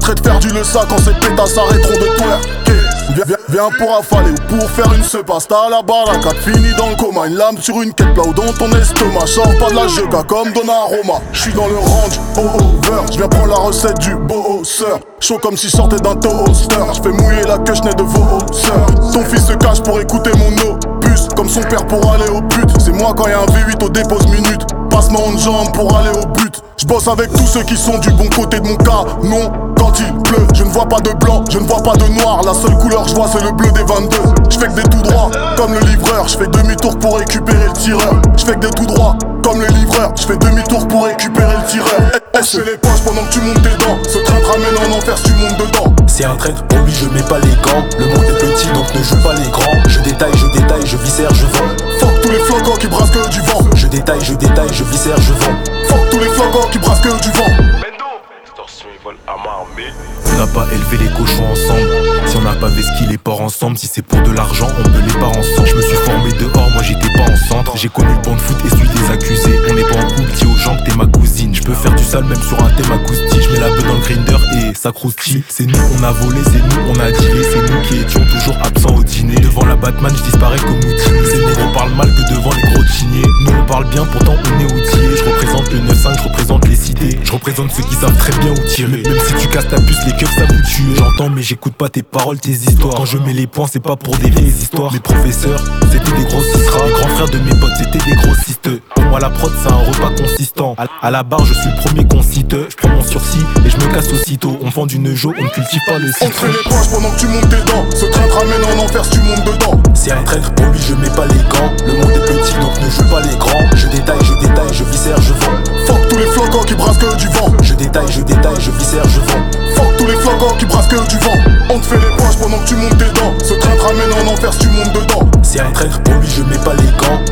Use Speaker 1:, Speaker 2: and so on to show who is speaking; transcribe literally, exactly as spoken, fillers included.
Speaker 1: J'arrêterai de faire du le sac quand ces pétasses arrêteront de twerker. Viens, viens, viens pour affaler ou pour faire une sepasse. T'as la baraka, fini dans le coma. Une lame sur une quête là ou dans ton estomac. Sors pas de la jega comme Donnarumma. J'suis dans le range, oh over. J'viens prendre la recette du bosseur. Chaud comme si sortait d'un toaster. J'fais mouiller la queue, j'nais de vos sœurs. Ton fils se cache pour écouter mon opus. Comme son père pour aller au but. C'est moi quand y'a un V huit au dépose minute. Passe mon jambe pour aller au but. J'bosse avec tous ceux qui sont du bon côté de mon cas. Non, quand il pleut, je ne vois pas de blanc, je ne vois pas de noir. La seule couleur je vois c'est le bleu des vingt-deux. J'fais que des tout droits, comme le livreur. J'fais demi-tour pour récupérer le tireur. J'fais que des tout droits, comme le livreur. J'fais demi-tour pour récupérer le tireur. Je fais les poches pendant que tu montes tes dents. Ce train te ramène en enfer si tu montes dedans.
Speaker 2: C'est un traître, pour lui je mets pas les gants. Le monde est petit donc ne joue pas les grands. Je détaille, je détaille, je viscère, je vends.
Speaker 1: Fuck tous les flocons qui brassent que du vent.
Speaker 2: Je détaille, je détaille, je viscère, je vends.
Speaker 1: Fuck tous les flocons qui brassent que du vent.
Speaker 3: On n'a pas élevé les cochons ensemble. Si on n'a pas vesquille les porcs ensemble. Si c'est pour de l'argent, on peut les part ensemble. Je me suis formé dehors, moi j'étais pas en centre. J'ai connu le banc de foot et celui des accusés. On n'est pas en couple, dis aux gens que t'es ma cousine. Je peux faire du sale même sur un thème acoustique. Je mets la beuh dans le grinder et ça croustille. C'est nous, on a volé, c'est nous, on a dealé. C'est nous qui étions toujours absents au dîner. Devant la Batman, je disparais comme Houdini. Ces négros parlent mal que devant les gros chiniers. Nous on parle bien, pourtant on est outillés. Je représente le neuf cinq, je représente les cités. Je représente ceux qui savent très bien où tirer. Même si tu casses ta puce, les keufs ça vous tue. J'entends mais j'écoute pas tes paroles, tes histoires. Quand je mets les points, c'est pas pour des vieilles histoires. Mes professeurs, c'était des grossistes. Les grands frères de mes potes, c'était des grossistes. Pour moi la prod c'est un repas consistant. À la barre, je suis le premier qu'on cite. Je prends mon sursis et je me casse aussitôt. On vend du neujo, on ne cultive pas le citron.
Speaker 1: On te fait les poches pendant que tu montes tes dents. Ce train te ramène en enfer si tu montes dedans.
Speaker 2: C'est un traître, pour lui je mets pas les gants. Le monde est petit donc ne joue pas les grands. Je détaille, je détaille, je viscère, je vends.
Speaker 1: Fuck tous les flocons qui brassent que du vent.
Speaker 2: Je détaille, je détaille, je viscère, je vends.
Speaker 1: Fuck tous les flocons qui brassent que du vent. On te fait les poches pendant que tu montes tes dents. Ce train te ramène en enfer si tu montes dedans.
Speaker 2: C'est un traître, pour lui je mets pas les gants.